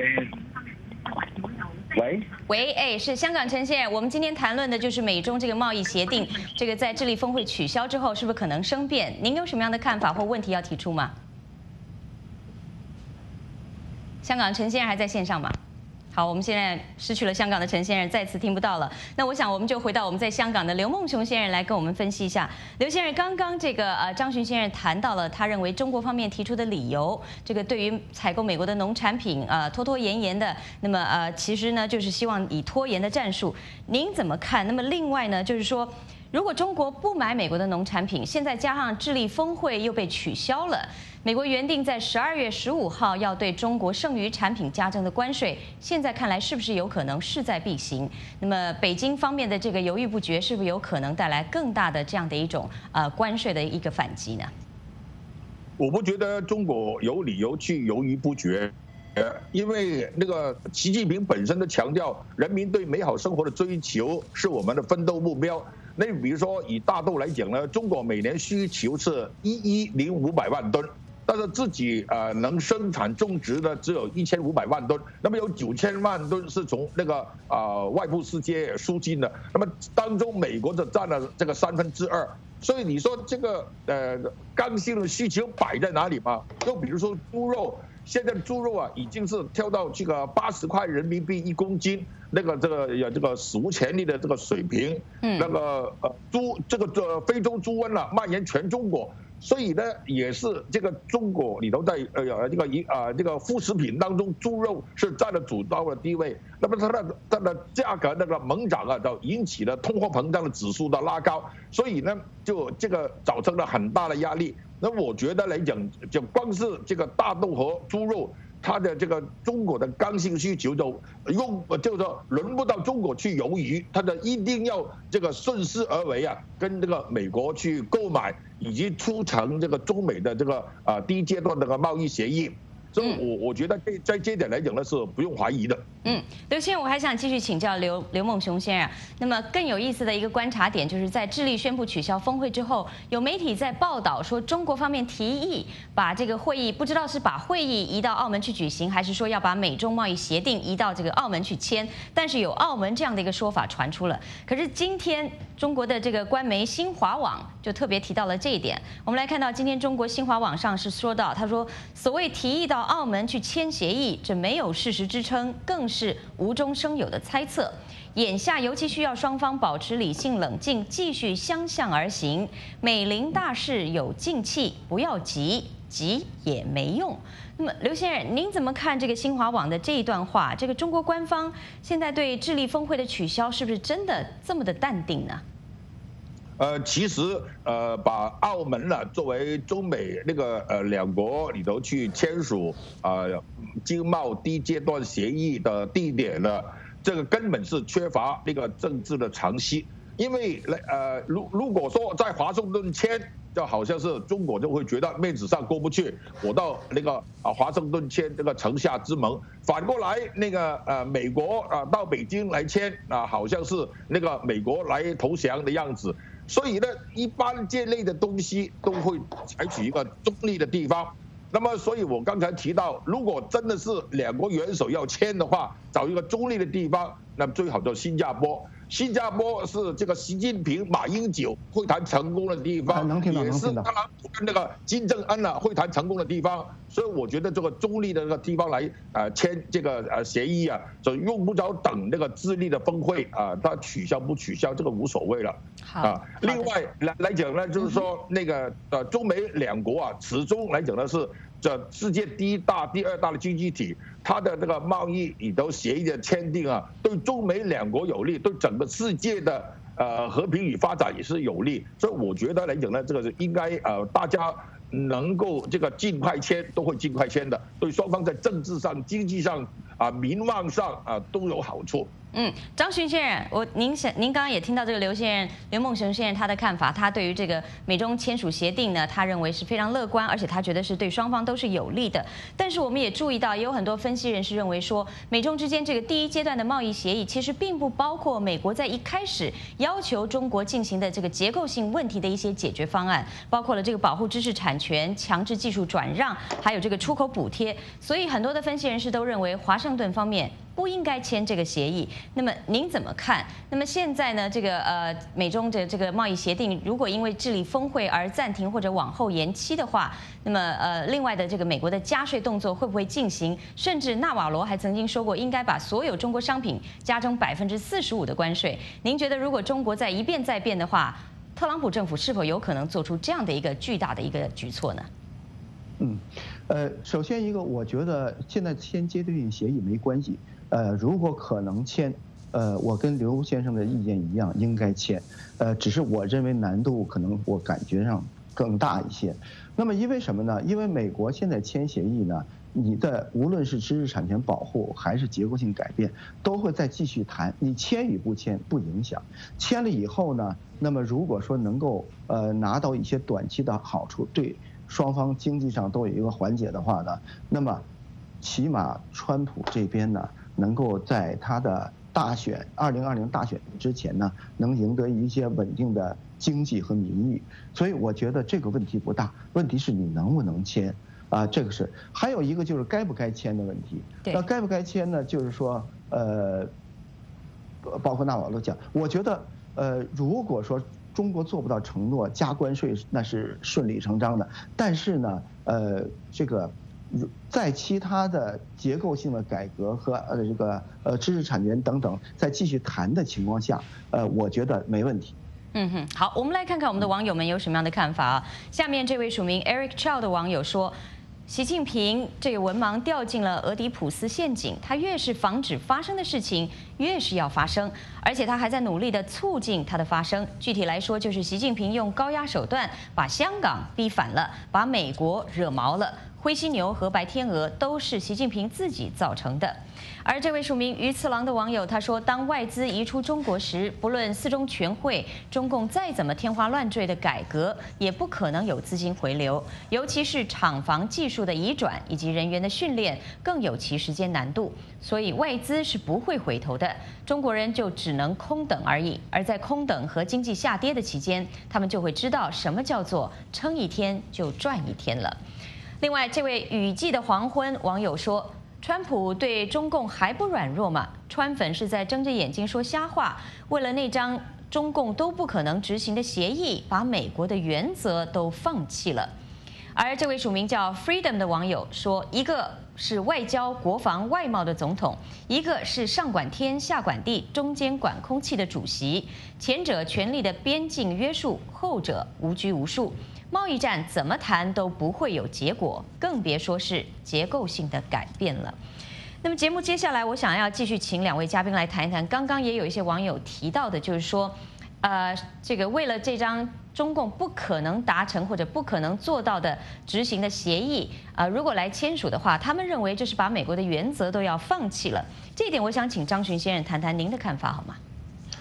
喂喂，哎，是香港陈先生，我们今天谈论的就是美中这个贸易协定，这个在智利峰会取消之后，是不是可能生变？您有什么样的看法或问题要提出吗？香港陈先生还在线上吗？好，我们现在失去了香港的陈先生，再次听不到了。那我想我们就回到我们在香港的刘梦熊先生来跟我们分析一下。刘先生，刚刚这个呃张巡先生谈到了他认为中国方面提出的理由，这个对于采购美国的农产品呃拖拖延延的，那么呃其实呢就是希望以拖延的战术，您怎么看？那么另外呢就是说，如果中国不买美国的农产品，现在加上智利峰会又被取消了。美国原定在十二月十五号要对中国剩余产品加征的关税，现在看来是不是有可能势在必行？那么北京方面的这个犹豫不决，是不是有可能带来更大的这样的一种呃关税的一个反击呢？ 我不觉得中国有理由去犹豫不决，呃，因为那个习近平本身的强调，人民对美好生活的追求是我们的奋斗目标。那比如说以大豆来讲呢，中国每年需求是一亿零五百万吨。但是自己呃能生产种植的只有一千五百万吨，那么有九千万吨是从那个啊、呃、外部世界输进的，那么当中美国就占了这个三分之二，所以你说这个呃刚性的需求摆在哪里嘛？就比如说猪肉，现在猪肉啊已经是跳到这个八十块人民币一公斤，那个这个有这个史无前例的这个水平，嗯，那个呃猪这个这非洲猪瘟啊蔓延全中国。所以呢，也是这个中国里头在呃这个一啊这个副食品当中，猪肉是占了主导的地位。那么它的它的价格那个猛涨啊，就引起了通货膨胀的指数的拉高。所以呢，就这个造成了很大的压力。那我觉得来讲，就光是这个大豆和猪肉，它的这个中国的刚性需求就用就是说轮不到中国去犹豫，它的一定要这个顺势而为啊，跟这个美国去购买。以及促成这个中美的这个啊第一阶段的这个贸易协议，所以我我觉得这在这一点来讲呢是不用怀疑的。 嗯，刘先生，我还想继续请教刘刘梦熊先生。那么更有意思的一个观察点，就是在智利宣布取消峰会之后，有媒体在报道说，中国方面提议把这个会议，不知道是把会议移到澳门去举行，还是说要把美中贸易协定移到这个澳门去签。但是有澳门这样的一个说法传出了。可是今天中国的这个官媒新华网就特别提到了这一点。我们来看到今天中国新华网上是说到，他说所谓提议到澳门去签协议，这没有事实支撑，更是是无中生有的猜测，眼下尤其需要双方保持理性冷静，继续相向而行。美林大事有静气，不要急，急也没用。那么，刘先生，您怎么看这个新华网的这一段话？这个中国官方现在对智利峰会的取消，是不是真的这么的淡定呢？ 呃，其实呃，把澳门呢作为中美那个呃两国里头去签署啊、呃、经贸第一阶段协议的地点呢，这个根本是缺乏那个政治的常识。 因为呃，如如果说在华盛顿签，就好像是中国就会觉得面子上过不去，我到那个啊华盛顿签这个城下之盟。反过来，那个呃美国啊到北京来签啊，好像是那个美国来投降的样子。所以呢，一般这类的东西都会采取一个中立的地方。那么，所以我刚才提到，如果真的是两国元首要签的话，找一个中立的地方，那最好就新加坡。新加坡是这个习近平、马英九会谈成功的地方，也是特朗普跟那个金正恩啊会谈成功的地方。所以我觉得这个中立的那个地方来呃签这个呃协议啊，就用不着等那个智利的峰会啊，它取消不取消这个无所谓了。啊，另外来来讲呢，就是说那个呃中美两国啊，始终来讲呢是这世界第一大、第二大的经济体。它的这个贸易里头协议的签订啊，对中美两国有利，对整个世界的呃和平与发展也是有利。所以我觉得来讲呢，这个是应该呃大家能够这个尽快签，都会尽快签的，对双方在政治上、经济上啊、民望上啊都有好处。 嗯，张巡先生，我您想您刚刚也听到这个刘先生刘梦熊先生他的看法，他对于这个美中签署协定呢，他认为是非常乐观，而且他觉得是对双方都是有利的。但是我们也注意到，也有很多分析人士认为说，美中之间这个第一阶段的贸易协议其实并不包括美国在一开始要求中国进行的这个结构性问题的一些解决方案，包括了这个保护知识产权、强制技术转让，还有这个出口补贴。所以很多的分析人士都认为，华盛顿方面不应该签这个协议。那么您怎么看？那么现在呢？这个呃，美中的这个贸易协定，如果因为智利峰会而暂停或者往后延期的话，那么呃，另外的这个美国的加税动作会不会进行？甚至纳瓦罗还曾经说过，应该把所有中国商品加征百分之四十五的关税。您觉得，如果中国再一变再变的话，特朗普政府是否有可能做出这样的一个巨大的一个举措呢？ 嗯，呃，首先一个，我觉得现在签阶段性协议没关系。呃，如果可能签，呃，我跟刘先生的意见一样，应该签。呃，只是我认为难度可能我感觉上更大一些。那么因为什么呢？因为美国现在签协议呢，你的无论是知识产权保护还是结构性改变，都会再继续谈。你签与不签不影响。签了以后呢，那么如果说能够呃拿到一些短期的好处，对双方经济上都有一个缓解的话呢，那么起码川普这边呢，能够在他的大选二零二零大选之前呢，能赢得一些稳定的经济和民意。所以我觉得这个问题不大，问题是你能不能签啊？这个是还有一个就是该不该签的问题。那该不该签呢？就是说呃，包括纳瓦罗讲，我觉得呃，如果说中国做不到承诺加关税，那是顺理成章的。但是呢，呃，这个。在其他的结构性的改革和呃这个呃知识产权等等在继续谈的情况下，呃，我觉得没问题。 嗯哼，好，我们来看看我们的网友们有什么样的看法啊。下面这位署名 Eric Chow 的网友说，习近平这个文盲掉进了俄狄浦斯陷阱，他越是防止发生的事情，越是要发生，而且他还在努力地促进它的发生。具体来说，就是习近平用高压手段把香港逼反了，把美国惹毛了。灰犀牛和白天鹅都是习近平自己造成的。而这位署名鱼次郎的网友他说，当外资移出中国时，不论四中全会，中共再怎么天花乱坠的改革，也不可能有资金回流，尤其是厂房技术的移转以及人员的训练，更有其时间难度，所以外资是不会回头的，中国人就只能空等而已。而在空等和经济下跌的期间，他们就会知道什么叫做撑一天就赚一天了。另外，这位雨季的黄昏网友说，川普对中共还不软弱吗？川粉是在睁着眼睛说瞎话，为了那张中共都不可能执行的协议，把美国的原则都放弃了。而这位署名叫 Freedom 的网友说，一个是外交、国防、外贸的总统，一个是上管天、下管地、中间管空气的主席，前者权力的边境约束，后者无拘无束。贸易战怎么谈都不会有结果，更别说是结构性的改变了。那么节目接下来，我想要继续请两位嘉宾来谈一谈，刚刚也有一些网友提到的，就是说，呃，这个为了这张中共不可能达成或者不可能做到的执行的协议，呃，如果来签署的话，他们认为这是把美国的原则都要放弃了。这一点，我想请张巡先生谈谈您的看法，好吗？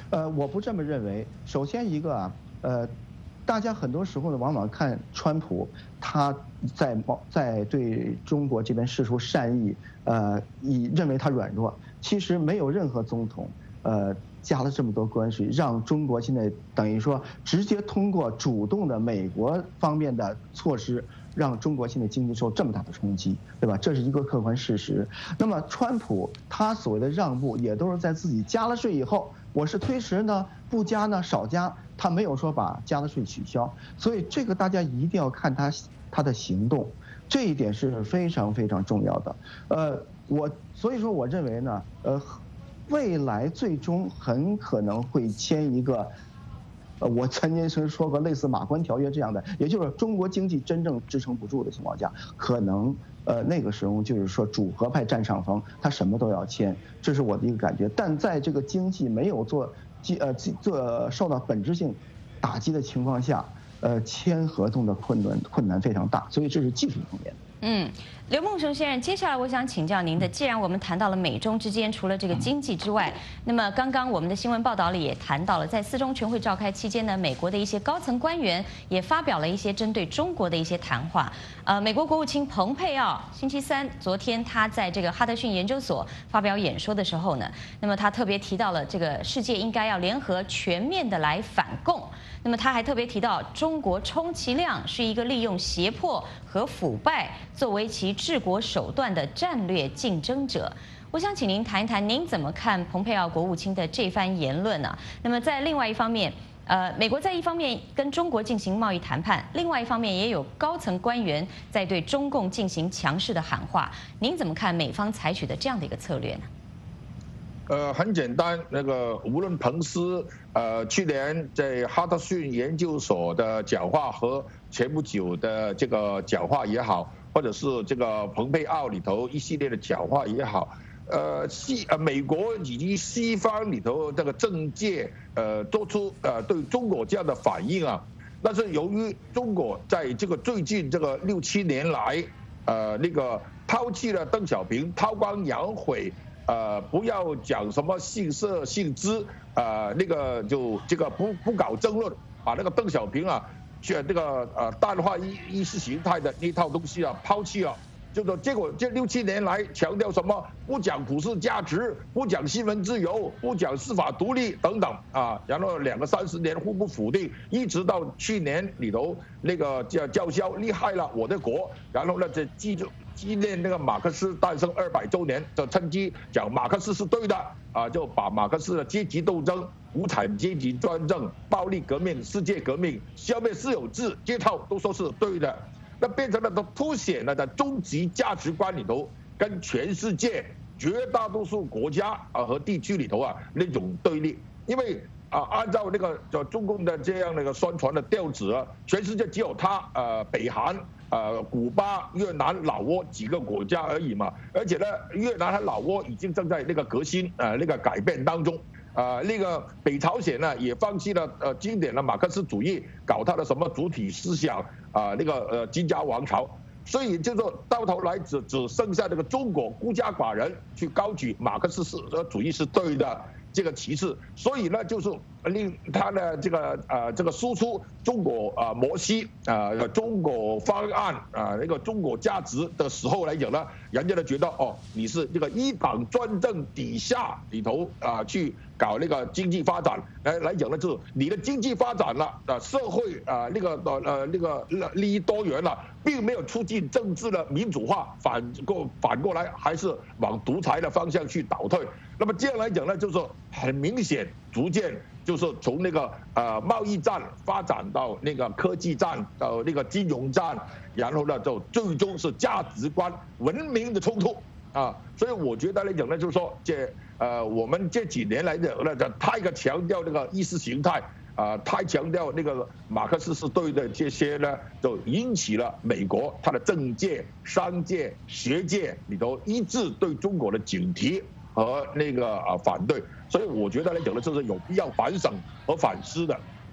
呃，我不这么认为。首先一个啊，呃，大家很多时候呢，往往看川普他在在对中国这边释出善意，呃，以认为他软弱。其实没有任何总统，呃。加了这么多关税，让中国现在等于说直接通过主动的美国方面的措施，让中国现在经济受这么大的冲击，对吧？这是一个客观事实。那么川普他所谓的让步，也都是在自己加了税以后，我是推迟呢，不加呢，少加，他没有说把加的税取消。所以这个大家一定要看他他的行动，这一点是非常非常重要的。呃，我所以说我认为呢，呃。未来最终很可能会签一个，呃，我曾经曾说过类似马关条约这样的，也就是中国经济真正支撑不住的情况下，可能呃那个时候就是说主和派占上风，他什么都要签，这是我的一个感觉。但在这个经济没有做呃做受到本质性打击的情况下，呃，签合同的困难困难非常大，所以这是技术层面的。 嗯，刘梦熊先生，接下来我想请教您的，既然我们谈到了美中之间除了这个经济之外，那么刚刚我们的新闻报道里也谈到了，在四中全会召开期间呢，美国的一些高层官员也发表了一些针对中国的一些谈话。呃，美国国务卿蓬佩奥星期三，昨天他在这个哈德逊研究所发表演说的时候呢，那么他特别提到了这个世界应该要联合全面的来反共。那么他还特别提到，中国充其量是一个利用胁迫和腐败作为其治国手段的战略竞争者。我想请您谈一谈，您怎么看蓬佩奥国务卿的这番言论呢？那么在另外一方面，呃，美国在一方面跟中国进行贸易谈判，另外一方面也有高层官员在对中共进行强势的喊话。您怎么看美方采取的这样的一个策略呢？ 呃，很简单，那个无论彭斯呃去年在哈德逊研究所的讲话和前不久的这个讲话也好，或者是这个蓬佩奥里头一系列的讲话也好，呃西呃美国以及西方里头这个政界呃做出呃对中国这样的反应啊，但是由于中国在这个最近这个六七年来，呃那个抛弃了邓小平，韬光养晦。呃，不要讲什么姓社姓资，呃，那个就这个不不搞争论，把那个邓小平啊，选这个呃淡化意意识形态的那套东西啊抛弃了，就说结果这六七年来强调什么不讲普世价值，不讲新闻自由，不讲司法独立等等啊，然后两个三十年互不否定，一直到去年里头那个叫叫嚣厉害了我的国，然后呢这记住。纪念那个马克思诞生二百周年，就趁机讲马克思是对的啊，就把马克思的阶级斗争、无产阶级专政、暴力革命、世界革命、消灭私有制这套都说是对的，那变成了都凸显了在终极价值观里头跟全世界绝大多数国家啊和地区里头啊那种对立，因为啊按照那个就中共的这样的一个宣传的调子啊，全世界只有他呃北韩。呃，古巴、越南、老挝几个国家而已嘛，而且呢，越南和老挝已经正在那个革新呃那个改变当中，啊、呃，那个北朝鲜呢也放弃了呃经典的马克思主义，搞他的什么主体思想啊、呃，那个呃金家王朝，所以就说到头来只只剩下这个中国孤家寡人去高举马克思是主义是对的。这个旗帜，所以呢，就是令他的这个呃这个输出中国啊、呃、模式啊、呃、中国方案啊、呃、那个中国价值的时候来讲呢，人家都觉得哦，你是这个一党专政底下里头啊、呃、去搞那个经济发展，来来讲呢，就是你的经济发展了啊、呃，社会啊、呃、那个呃那个利益多元了，并没有促进政治的民主化，反过反过来还是往独裁的方向去倒退。那么这样来讲呢，就是很明显，逐渐就是从那个呃贸易战发展到那个科技战，到那个金融战，然后呢，就最终是价值观、文明的冲突啊。所以我觉得来讲呢，就是说这呃我们这几年来的那个太过强调那个意识形态啊，太强调那个马克思是对的，这些呢，就引起了美国它的政界、商界、学界里头一致对中国的警惕。和那个啊反对，所以我觉得来讲呢，这是有必要反省和反思的。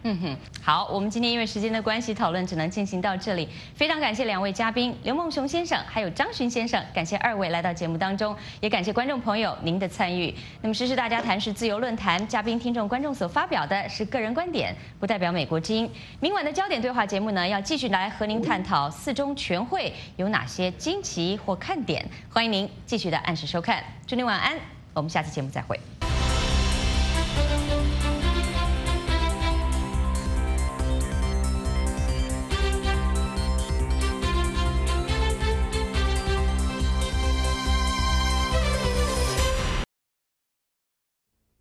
嗯哼，好，我们今天因为时间的关系，讨论只能进行到这里。非常感谢两位嘉宾刘梦熊先生还有张巡先生，感谢二位来到节目当中，也感谢观众朋友您的参与。那么时事大家谈是自由论坛，嘉宾、听众、观众所发表的是个人观点，不代表美国之音。明晚的焦点对话节目呢，要继续来和您探讨四中全会有哪些惊奇或看点，欢迎您继续的按时收看。祝您晚安，我们下次节目再会。